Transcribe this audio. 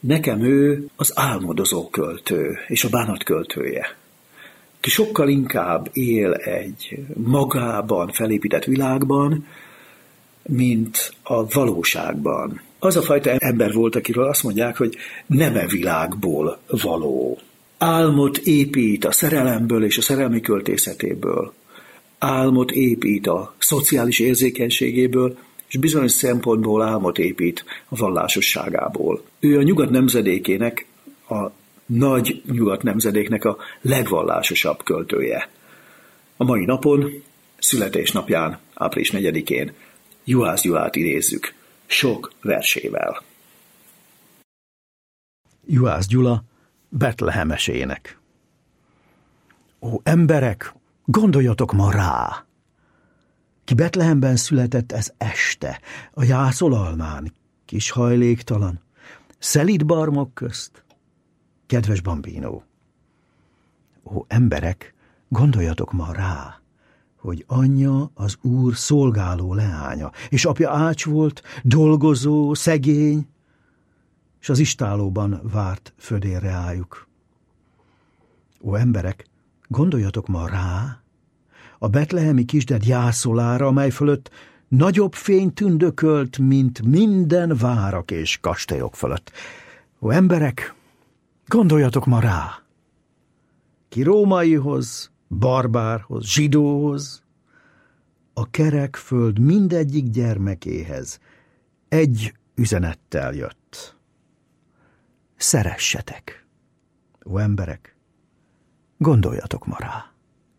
Nekem ő az álmodozó költő és a bánat költője, ki sokkal inkább él egy magában felépített világban, mint a valóságban. Az a fajta ember volt, akiről azt mondják, hogy neme világból való. Álmot épít a szerelemből és a szerelmi költészetéből. Álmot épít a szociális érzékenységéből, és bizonyos szempontból álmot épít a vallásosságából. Ő a nyugat nemzedékének, a nagy nyugat nemzedéknek a legvallásosabb költője. A mai napon, születésnapján, április 4-én Juhász Gyulát idézzük sok versével. Juhász Gyula, Betlehemes ének. Ó, emberek, gondoljatok ma rá! Ki Betlehemben született ez este, a jászolalmán, kis hajléktalan, szelíd barmok közt. Kedves bambino! Ó, emberek, gondoljatok ma rá, hogy anyja az Úr szolgáló leánya, és apja ács volt, dolgozó, szegény, és az istállóban várt födérre álljuk. Ó, emberek, gondoljatok ma rá, a betlehemi kisded jászolára, amely fölött nagyobb fény tündökölt, mint minden várak és kastélyok fölött. Ó, emberek, gondoljatok ma rá, ki rómaihoz, barbárhoz, zsidóhoz, a kerek föld mindegyik gyermekéhez egy üzenettel jött. Szeressetek! Ó, emberek, gondoljatok ma rá!